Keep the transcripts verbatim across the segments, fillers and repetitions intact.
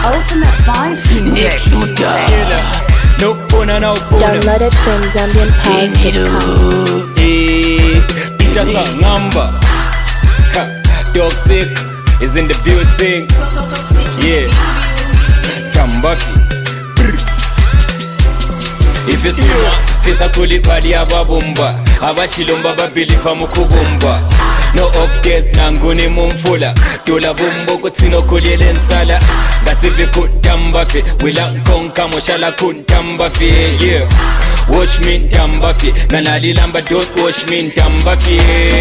Ultimate Vibes Music. No puna, no puna. Downloaded from Zambian Pals dot com. Hey, Peter Sangamba. Toxic is in the building. Yeah. Kambafi. If you see me, fisa kuli pali ababumba. Abashilomba babilifa mukubumba. No off days nanguni mumfula. Tula bumbo kutino kuliele nsala. Gativi kutambafi. Wila nkonka moshala kutambafi. Yeah. Wash me tambafi. Ganali lamba don't wash me tambafi.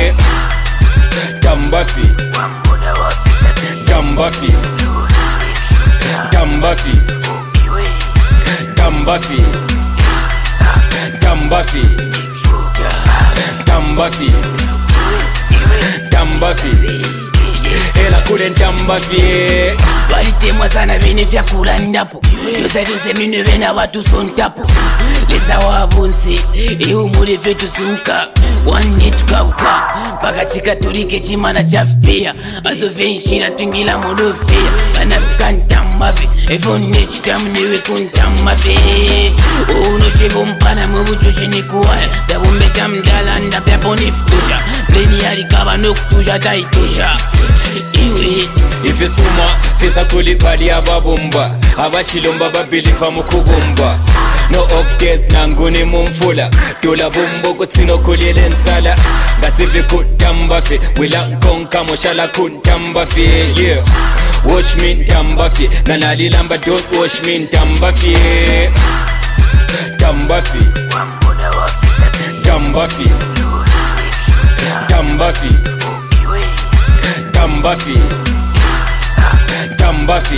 Tambafi. Tambafi. Tambafi. Tambafi. Tambafi. Tambafi. Tambafi. Ela couldn't tambafi. Walitemwa sana vene vya kula ndapo. Yosa yose mine vena watu sontapo. Lesa wabonse iu mure vetu sunka. One tukauka Baka chika turike chimana chafpia Azo venshira twingila molofia Bana tukantambafi Efo nechitamu niwe kuntambafi Uno shebo mpana mwebuchoshi ni kuwaya Dabumbe chamdala ndapya ponifutusha Pleni yalikaba nokutusha taitusha Iwe Ife suma fisa kulipali ababumba Abashilomba babilifa mukubumba No off days nanguni mumfula Tula bumbo kutino kuliele nsala Gativi kutambafi Wila nkonka moshala kutambafi. Yeah. Wash me tambafi. Ganali lamba don't wash me tambafi. Tambafi. Tambafi. Tambafi. Tambafi. Tambafi.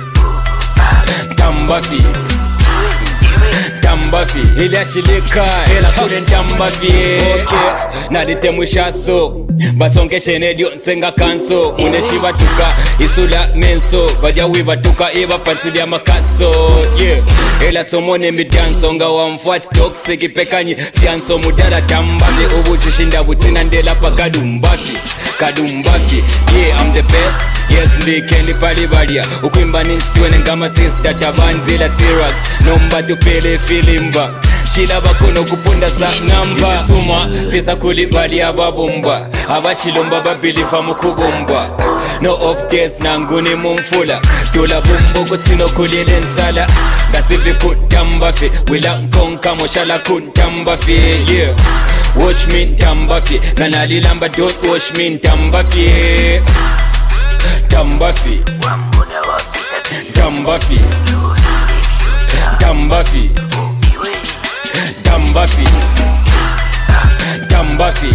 Tambafi. Tambafi. Ili ashilika Ela kuden tambafi. Okay. Nalite mwishaso Basonke shenedio nsenga kanso Uneshiva tuka Isula menso Bajawi batuka Iba pansidi ya makaso. Yeah. Ela somone midanso Nga wa mfuati toxic Ipekanyi fianso mudala tambafi. Ubu chishinda butina ndela pa kadumbafi. Kadumbafi. Yeah, I'm the best. Yes, mbikendi pali balia Ukwimba ninchituwene ngama sister Tabanzila T-Rex Nomba tupele filimba Shila bakono kupunda sa namba. Suma fisa kulibali ababumba Abashilomba babilifa mukubumba. No off days nanguni mumfula Tula bumbo kutino kuliele nsala Gativi kutambafi. Wila nkonka moshala kutambafi. Yeah. Wash me tambafi. Ganali lamba don't wash me tambafi. Tambafi. Tambafi. Tambafi. Tambafi. Tambafi.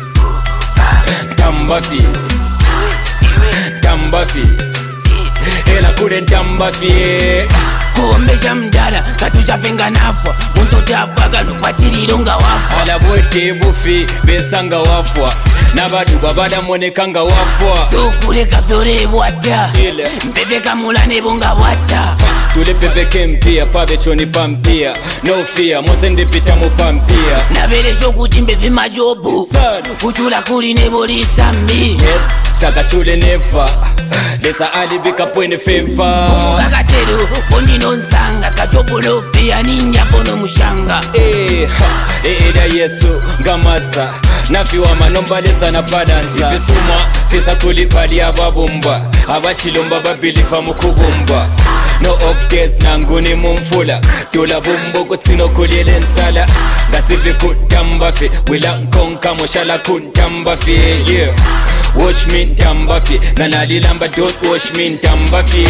Tambafi. Tambafi. Ela couldn't tambafi. Kuombesha mdala katusha venga nafwa Muntote afaga nukwachililonga wafwa Alabote bufi besanga wafwa Nabadu babada monekanga wafwa So kule kafyore wata Mpebe kamulane bonga wata Tule pepe kempia pabe choni pampia. No fear Mosende pita mupampia. Nabele shoku timbe vima jobu Kuchula kuli neboli sambi. Yes Shaka chule never Lesa alibika pwene favor. Omo kakatero Bondi nonsanga Kachopo no fear Ninja pono mushanga. Eh ha Eeda yesu Ngamaza Nafiwa manomba lesa na padanza. Ife suma Fisa kulipali ababumba Abashilomba babilifa mukubumba. No off days nanguni mumfula Tula bumbo kutino kuliele nsala Gativi kutambafi. Wila nkonka moshala kutambafi. Yeah. Wash me tambafi. Ganali lamba don't wash me tambafi.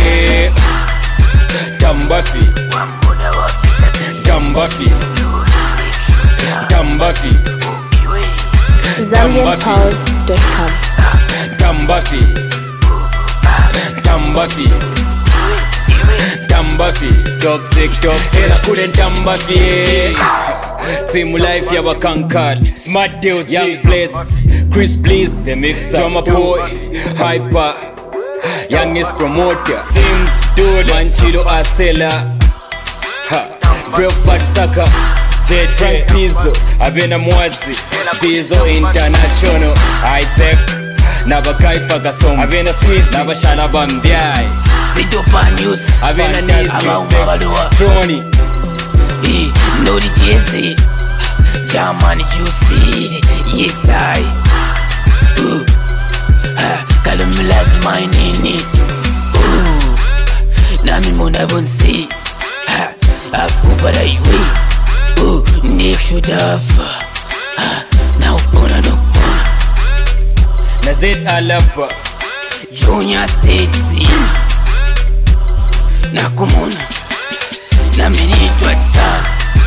Tambafi. Tambafi. Tambafi. Zambian Pals dot com. Tambafi. Tambafi. Tambafi. Toxic, toxic. Ela couldn't tambafi. Team life ya wakankal. Smart deals, young place. Chris Bliss, the mixer. Drama boy, hyper. Youngest promoter. Sims, dude. Manchilo Asela. Ha. Brave Bad Saka. J J. Frank Pizzo. Abena Mwazi. Pizzo International. Isaac. Nabakaipa Gasom. Abena Swiss. Nabashala Bambiai. Zidopa news Avena Nizi Abauma baluwa Troni Nori Jesse German Juicy Yes I uh, uh, Kalumula's my nini uh, Nami muna bonsi uh, Afkupara iwe uh, Nick should have uh, Now pona no pona Nazid Alaba Junior States Nakumuna Namini Twatsa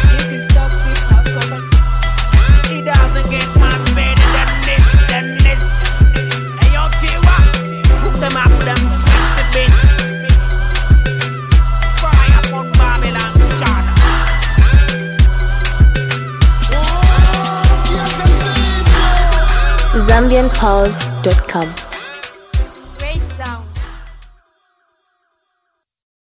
It doesn't get much better than this, than this. Hey, yo, T-Wax, hook them up with them sexy beats. Fire upon Babylon, China. zambian pulse dot com